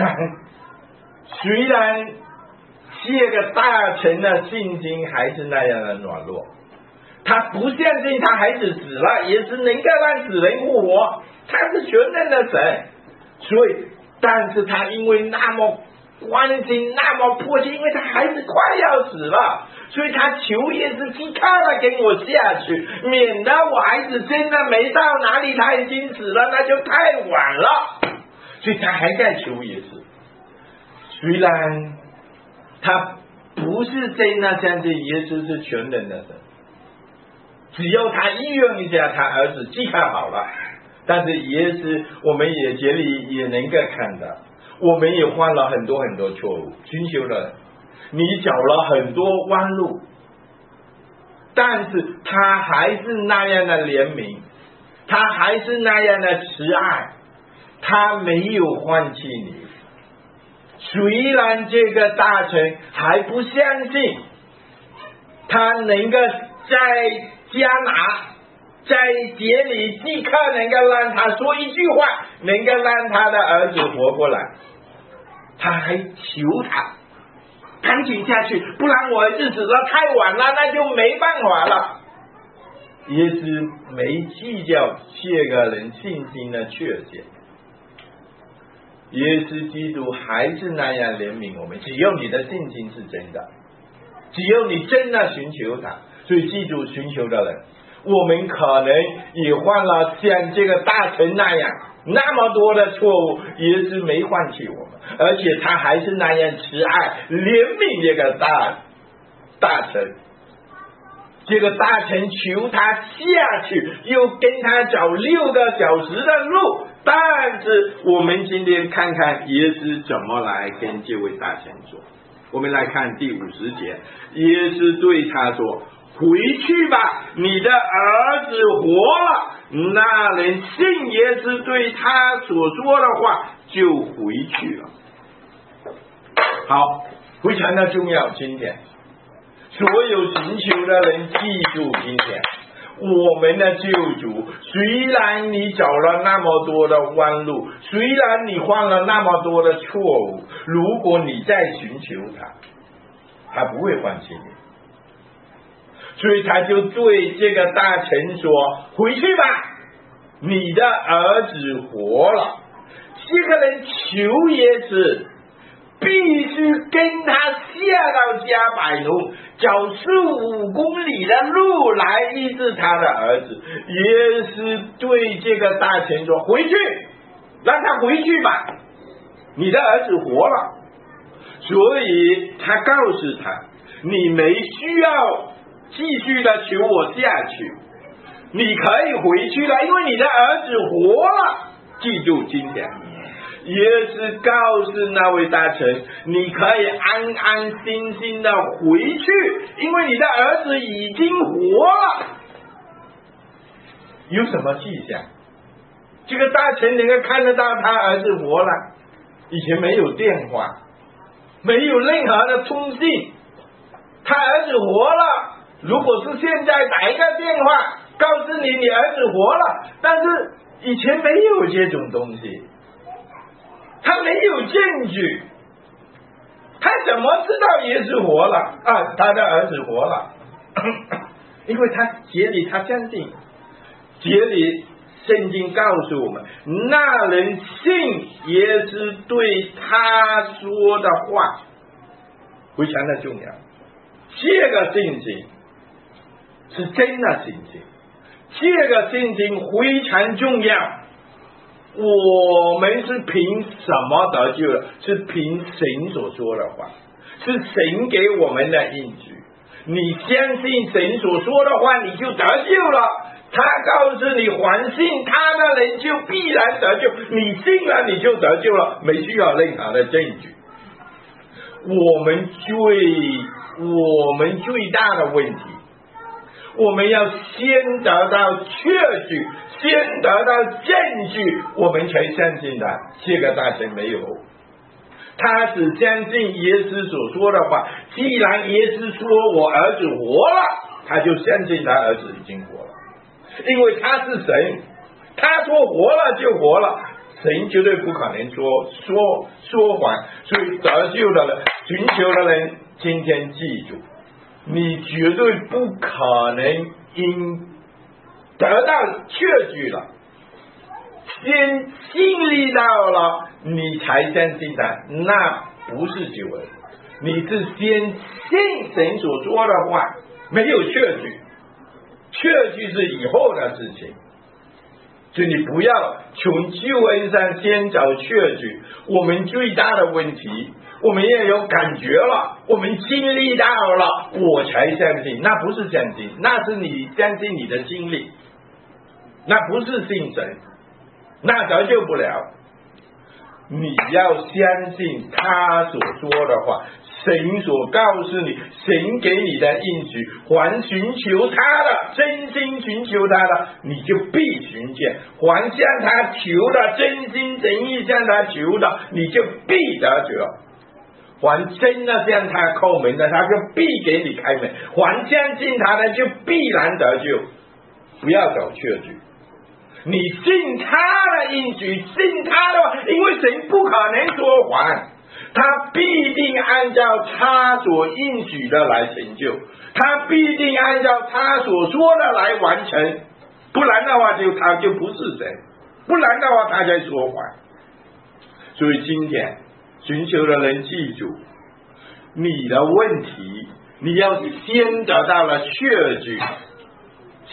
然这个大臣的信心还是那样的软弱，他不相信他孩子死了也是能够让死人复活，他是全能的神。但是他因为那么关心，那么迫切，因为他孩子快要死了，所以他求耶稣尽快的给我下去，免得我孩子真的没到哪里，他已经死了，那就太晚了。所以他还在求耶稣。虽然他不是真的相信耶稣是全能的神，只要他意愿一下，他儿子即刻好了。但是耶稣，我们也这里也能够看到，我们也犯了很多错误，寻求了你走了很多弯路，但是他还是那样的怜悯，他还是那样的慈爱，他没有放弃你。虽然这个大臣还不相信他能够在加拿在节里即刻能够让他说一句话，能够让他的儿子活过来，他还求他赶紧下去，不然我儿子死了太晚了，那就没办法了。耶稣没计较这个人信心的缺陷，耶稣基督还是那样怜悯我们，只要你的信心是真的，只要你真的寻求他。所以记住，寻求的人我们可能也犯了像这个大臣那样那么多的错误，耶稣没放弃我们，而且他还是那样慈爱怜悯这个大臣。这个大臣求他下去，又跟他走6个小时的路，但是我们今天看看耶稣怎么来跟这位大臣说。我们来看第50节，耶稣对他说：回去吧，你的儿子活了。那人信耶稣对他所说的话，就回去了。好，非常的重要。今天所有寻求的人记住，今天我们的救主，虽然你走了那么多的弯路，虽然你犯了那么多的错误，如果你再寻求他不会放弃你。所以他就对这个大臣说：回去吧，你的儿子活了。这个人求耶稣必须跟他下到加百农，走15公里的路来医治他的儿子。耶稣对这个大臣说：回去，让他回去吧，你的儿子活了。所以他告诉他，你没需要继续的求我下去，你可以回去了，因为你的儿子活了。记住今天耶稣告诉那位大臣，你可以安安心心的回去，因为你的儿子已经活了。有什么迹象？这个大臣能够看得到他儿子活了。以前没有电话，没有任何的通信，他儿子活了。如果是现在打一个电话告诉你你儿子活了，但是以前没有这种东西，他没有证据，他怎么知道耶稣活了啊？他的儿子活了，因为他节里他相信，节里圣经告诉我们，那人信耶稣对他说的话，非常的重要。这个信心是真的信心，这个信心非常重要。我们是凭什么得救的？是凭神所说的话，是神给我们的应许。你相信神所说的话，你就得救了。他告诉你还信他的人就必然得救，你信了你就得救了，没需要任何的证据。我们最大的问题，我们要先得到确据，先得到证据，我们才相信他。这个大臣没有，他只相信耶稣所说的话。既然耶稣说我儿子活了，他就相信他儿子已经活了，因为他是神，他说活了就活了，神绝对不可能说谎。所以得救的人，寻求的人，今天记住，你绝对不可能因得到确据了，先经历到了你才相信他，那不是救恩。你是先信神所说的话，没有确据，确据是以后的事情。所以你不要从救恩上先找确据。我们最大的问题，我们也有感觉了，我们经历到了，我才相信。那不是相信，那是你相信你的经历，那不是信神，那得救不了。你要相信他所说的话，神所告诉你，神给你的应许，还寻求他的，真心寻求他的，你就必寻见；还向他求的，真心真意向他求的，你就必得救；还真的向他叩门的，他就必给你开门；还相信他的，就必然得救。不要找确据，你信他的应许，信他的话，因为神不可能说谎，他必定按照他所应许的来成就，他必定按照他所说的来完成，不然的话他就不是神，不然的话他在说谎。所以今天寻求的人记住，你的问题你要先得到了确据，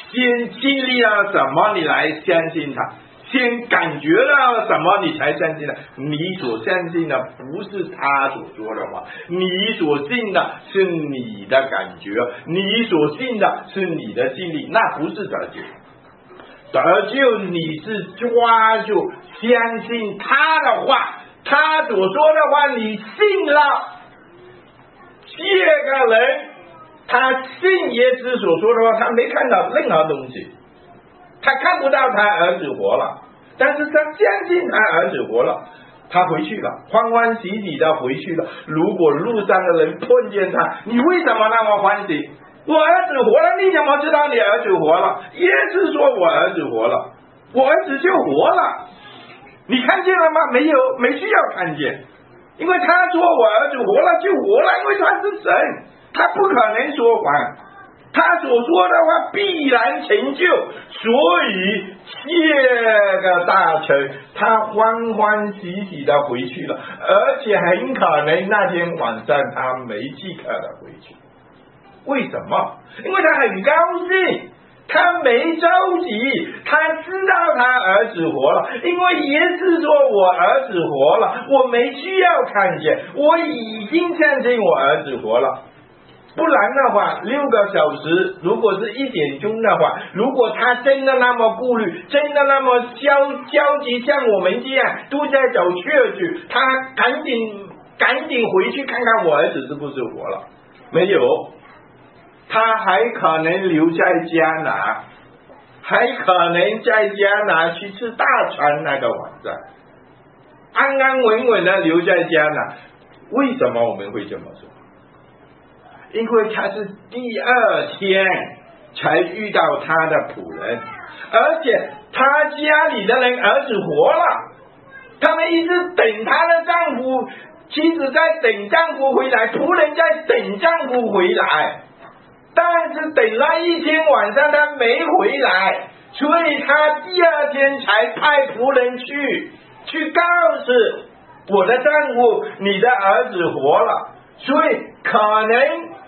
先经历了什么你来相信他，先感觉到什么你才相信他。你所相信的不是他所说的话，你所信的是你的感觉，你所信的是你的经历，那不是得救。得救你是抓住相信他的话，他所说的话你信了。这个人他信耶稣所说的话，他没看到任何东西，他看不到他儿子活了，但是他相信他儿子活了，他回去了，欢欢喜喜的回去了。如果路上的人碰见他，你为什么那么欢喜？我儿子活了，你怎么知道你儿子活了？耶稣说我儿子活了，我儿子就活了，你看见了吗？没有，没需要看见，因为他说我儿子活了就活了，因为他是神，他不可能说谎，他所说的话必然成就。所以这个大臣他欢欢喜喜的回去了，而且很可能那天晚上他没即刻的回去。为什么？因为他很高兴，他没着急，他知道他儿子活了，因为耶稣说我儿子活了，我没需要看见，我已经相信我儿子活了。不然的话，6个小时，如果是1点钟的话，如果他真的那么顾虑，真的那么焦急，像我们这样都在走确去，他赶紧回去看看我儿子是不是活了。没有，他还可能留在迦拿，还可能在迦拿去吃大餐那个晚上，安安稳稳的留在迦拿。为什么我们会这么说？因为他是第2天才遇到他的仆人，而且他家里的人儿子活了，他们一直等他的丈夫，妻子在等丈夫回来，仆人在等丈夫回来，但是等了1天晚上他没回来，所以他第2天才派仆人去告诉我的丈夫你的儿子活了。所以可能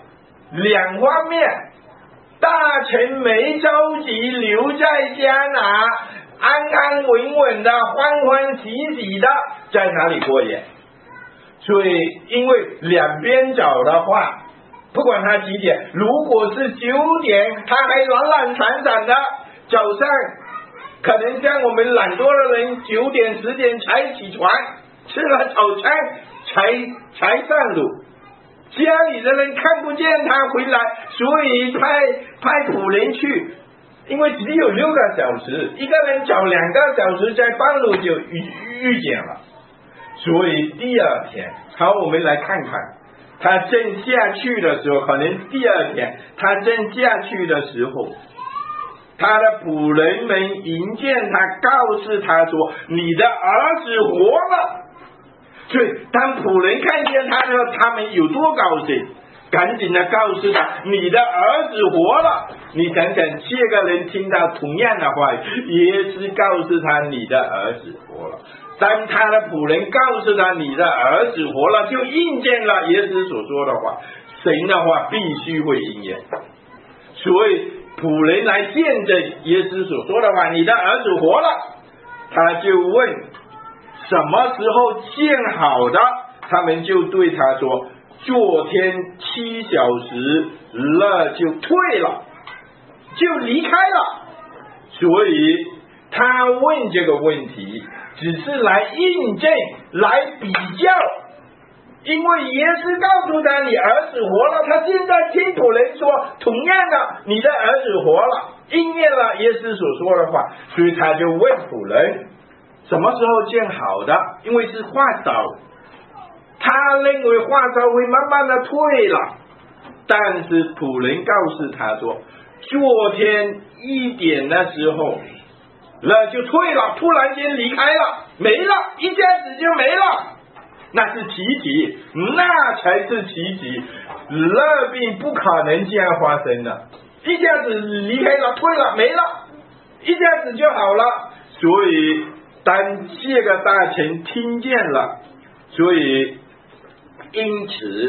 2方面，大臣没着急，留在迦拿，安安稳稳的，欢欢喜喜的在哪里过夜。所以因为两边走的话，不管他几点，如果是9点他还懒懒散散的，早上可能像我们懒惰的人9点10点才起床，吃了早餐才上路，家里的人看不见他回来，所以派仆人去，因为只有6个小时，一个人走2个小时，在半路就遇见了。所以第2天，好，我们来看看他正下去的时候，可能第2天他正下去的时候，他的仆人们迎见他，告诉他说你的儿子活了。所以当仆人看见他的时候，他们有多高兴，赶紧的告诉他你的儿子活了。你想想，这个人听到同样的话，耶稣告诉他你的儿子活了，当他的仆人告诉他你的儿子活了，就应验了耶稣所说的话，神的话必须会应验。所以仆人来见证耶稣所说的话，你的儿子活了。他就问什么时候见好的，他们就对他说昨天7小时了就退了，就离开了。所以他问这个问题只是来印证，来比较，因为耶稣告诉他你儿子活了，他现在听仆人说同样的你的儿子活了，应验了耶稣所说的话，所以他就问仆人什么时候见好的，因为是发烧，他认为发烧会慢慢的退了，但是仆人告诉他说昨天1点的时候了就退了，突然间离开了，没了，一下子就没了，那是奇迹，那才是奇迹。热病不可能这样发生的，一下子离开了，退了，没了，一下子就好了。所以当这个大臣听见了，所以因此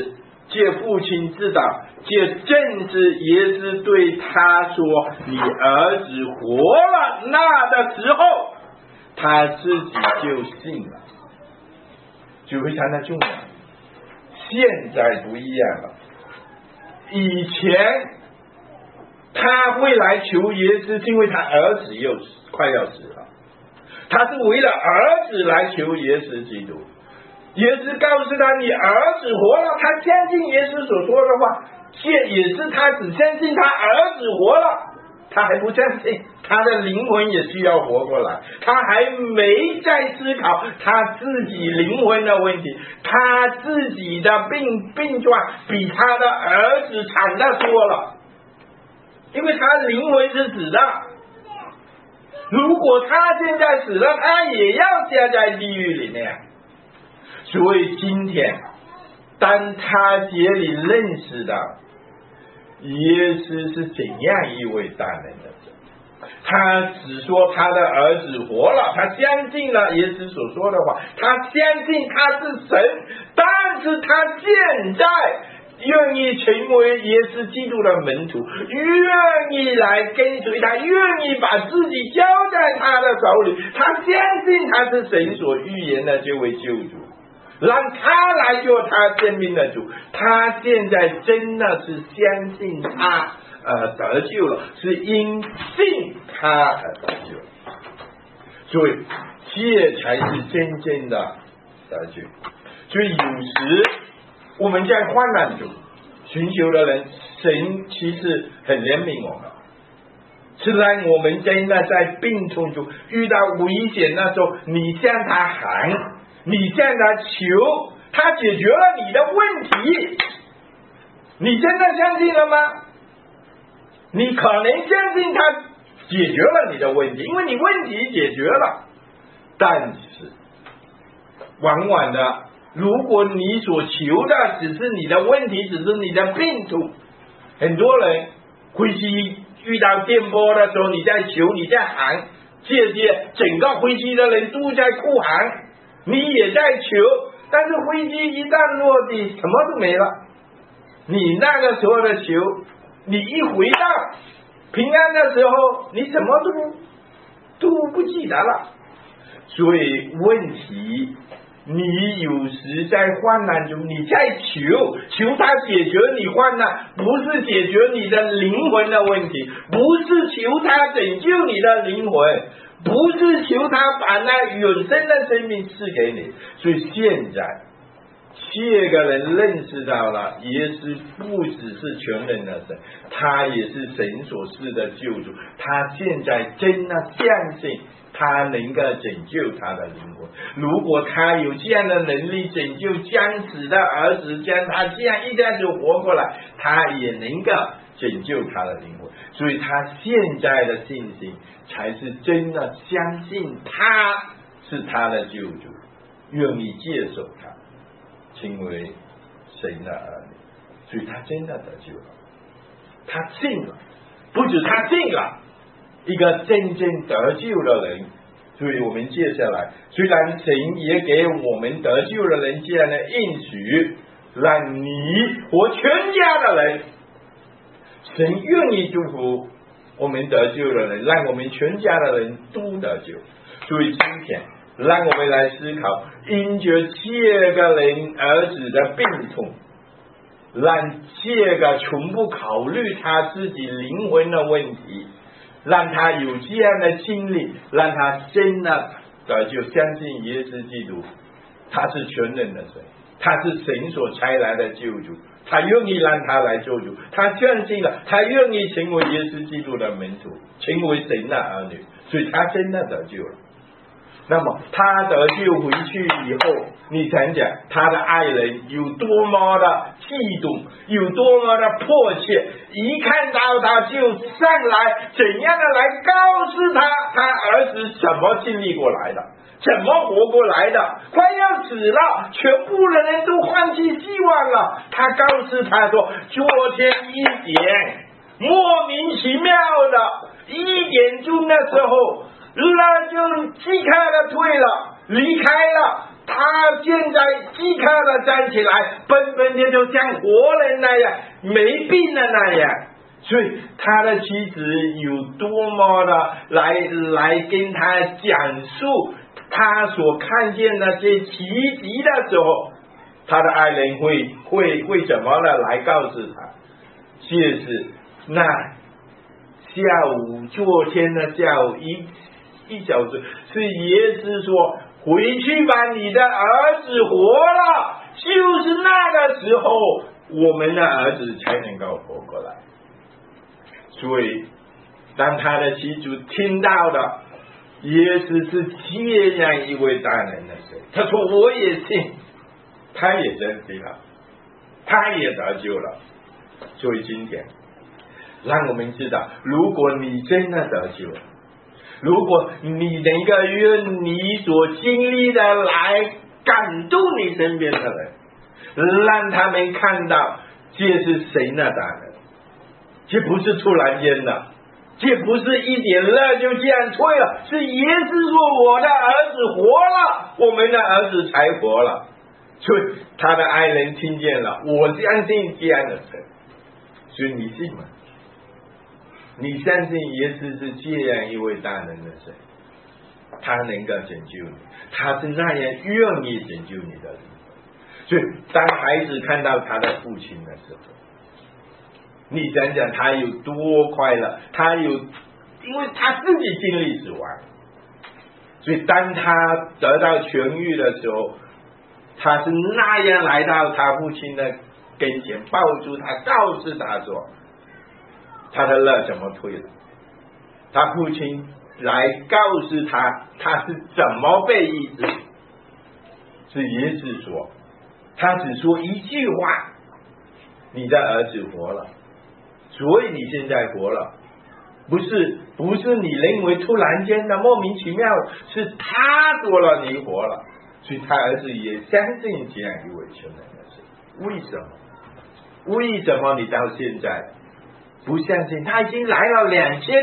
借父亲知道，借正是耶稣对他说你儿子活了那的时候，他自己就信了，就非常的重要。现在不一样了，以前他会来求耶稣，是因为他儿子又快要死了，他是为了儿子来求耶稣基督。耶稣告诉他你儿子活了，他相信耶稣所说的话，也是他只相信他儿子活了，他还不相信他的灵魂也需要活过来，他还没在思考他自己灵魂的问题，他自己的病状比他的儿子惨得多了，因为他灵魂是死的，如果他现在死了，他也要下在地狱里面。所以今天当他这里认识到耶稣是怎样一位大能的神，他只说他的儿子活了，他相信了耶稣所说的话，他相信他是神，但是他现在愿意成为耶稣基督的门徒，愿意来跟随他，愿意把自己交在他的手里，他相信他是神所预言的这位救主，让他来做他生命的主。他现在真的是相信他得救了，是因信他而得救，所以这才是真正的得救。所以有时我们在患难中寻求的人，神其实很怜悯我们，是让我们真的在病痛中遇到危险的时候，你向他喊，你向他求，他解决了你的问题。你真的相信了吗？你可能相信他解决了你的问题，因为你问题解决了，但是往往的，如果你所求的只是你的问题，只是你的病痛，很多人飞机遇到电波的时候，你在求，你在喊，这些整个飞机的人都在哭喊，你也在求，但是飞机一旦落地，什么都没了。你那个时候的求，你一回到平安的时候，你什么都不记得了。所以问题，你有时在患难中，你在求他解决你患难，不是解决你的灵魂的问题，不是求他拯救你的灵魂，不是求他把那永生的生命赐给你。所以现在这个人认识到了耶稣不只是全能的神，他也是神所赐的救主，他现在真的相信他能够拯救他的灵魂。如果他有这样的能力拯救将死的儿子，将他这样一下子活过来，他也能够拯救他的灵魂。所以他现在的信心才是真的相信他是他的救主，愿意接受他成为神的儿女。所以他真的得救了，他信了，不止他信了，一个真正得救的人。所以我们接下来，虽然神也给我们得救的人这样的应许，让你和全家的人，神愿意祝福我们得救的人，让我们全家的人都得救。所以今天让我们来思考，因着这个人儿子的病痛，让这个从不考虑他自己灵魂的问题，让他有这样的经历，让他真的得救，相信耶稣基督他是全能的神，他是神所差来的救主，他愿意让他来做主，他相信了，他愿意成为耶稣基督的门徒，成为神的儿女，所以他真的得救了。那么他得救回去以后，你想想他的爱人有多么的激动，有多么的迫切，一看到他就上来，怎样的来告诉他儿子怎么经历过来的，怎么活过来的，快要死了，全部的人都放弃希望了，他告诉他说，昨天1点莫名其妙的1点钟的时候，那就即刻的退了，离开了。他现在即刻的站起来，奔奔的就像活人那样，没病的那样。所以他的妻子有多么的来跟他讲述他所看见那些奇迹的时候，他的爱人会怎么的来告诉他？就是那昨天的下午一小时，是耶稣说回去把你的儿子活了，就是那个时候我们的儿子才能够活过来。所以当他的妻子听到的耶稣是这样一位大能的神，他说我也信，他也真信了，他也得救了。所以今天让我们知道，如果你真的得救了，如果你能够用你所经历的来感动你身边的人，让他们看到这是神的大能，这不是突然间的，这不是一点热就这样退了，是耶稣说我的儿子活了，我们的儿子才活了。所以他的爱人听见了，我相信这样的神。所以你信吗？你相信耶稣是这样一位大能的神，他能够拯救你，他是那样愿意拯救你的人。所以当孩子看到他的父亲的时候，你想想他有多快乐，因为他自己经历死亡，所以当他得到痊愈的时候，他是那样来到他父亲的跟前，抱住他，告诉他说他的乐怎么退了。他父亲来告诉他他是怎么被医治，是耶稣说，他只说一句话，你的儿子活了，所以你现在活了，不是你认为突然间的莫名其妙，是他说了你活了。所以他儿子也相信这样一位全能的神。为什么你到现在不相信？他已经来了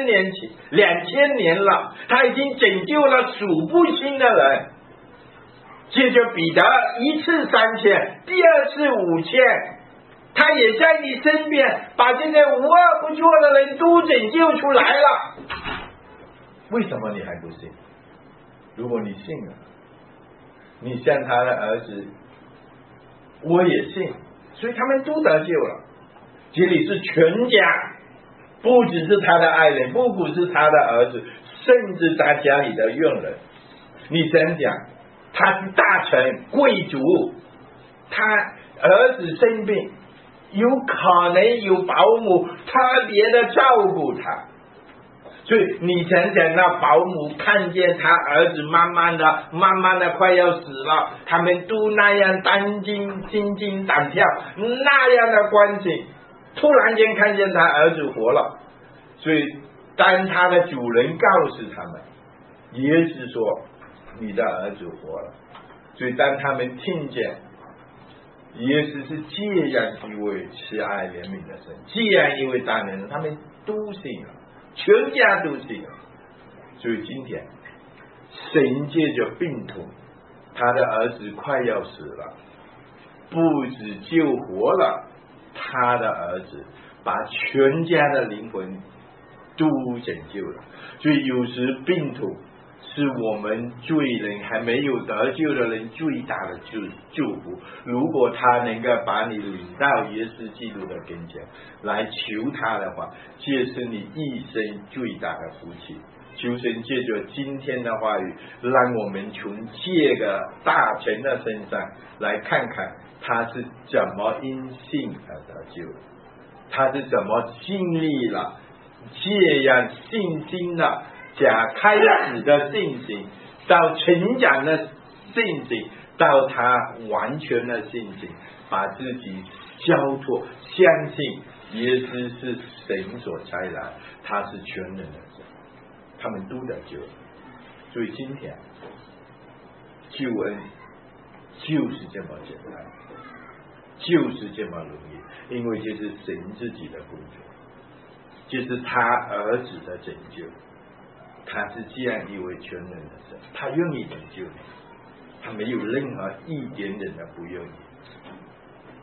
2000年了，他已经拯救了数不清的人。接着彼得一次3000，第二次5000，他也在你身边，把这些无恶不作的人都拯救出来了。为什么你还不信？如果你信了，你像他的儿子，我也信，所以他们都得救了。这里是全家，不只是他的爱人，不只是他的儿子，甚至他家里的佣人。你想想，他是大臣贵族，他儿子生病，有可能有保姆特别的照顾他。所以你想想，那保姆看见他儿子慢慢的快要死了，他们都那样心惊胆跳，那样的关系，突然间看见他儿子活了。所以当他的主人告诉他们，耶稣说你的儿子活了，所以当他们听见耶稣是这样一位慈爱怜悯的神，这样一位大能人，他们都信了，全家都信了。所以今天神借着病痛，他的儿子快要死了，不止救活了他的儿子，把全家的灵魂都拯救了。所以有时病痛是我们罪人还没有得救的人最大的祝福。如果他能够把你领到耶稣基督的跟前来求他的话，这是你一生最大的福气。求神借着今天的话语，让我们从这个大臣的身上来看看他是怎么因信而得救的，他是怎么经历了这样信心的开始的信心，到成长的信心，到他完全的信心，把自己交托，相信耶稣是神所差来，他是全能的神，他们都得救。所以今天救恩就是这么简单，就是这么容易，因为这是神自己的工作，这是他儿子的拯救。他是这样一位全能的神，他愿意拯救你，他没有任何一点点的不愿意。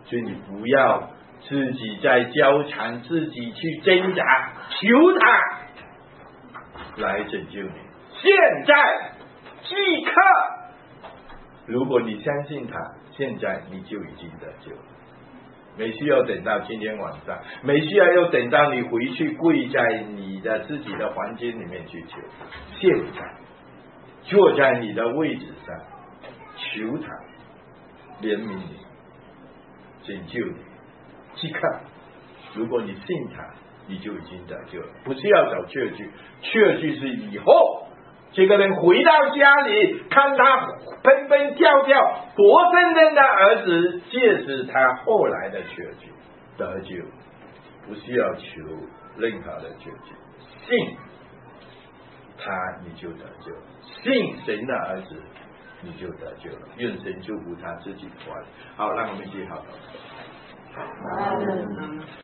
所以你不要自己在纠缠，自己去挣扎，求他来拯救你。现在即刻，如果你相信他，现在你就已经得救了。没需要等到今天晚上，没需要又等到你回去跪在你的自己的房间里面去求。现在坐在你的位置上，求他怜悯你，拯救你。即刻，如果你信他，你就已经得救了。不是要找确据，确据是以后这个人回到家里，看他蹦蹦跳跳，活生生的儿子，借是他后来的确据得救，不需要求任何的确据，信他你就得救，信神的儿子你就得救了。愿神祝福他自己的话。好，让我们一起好祷告。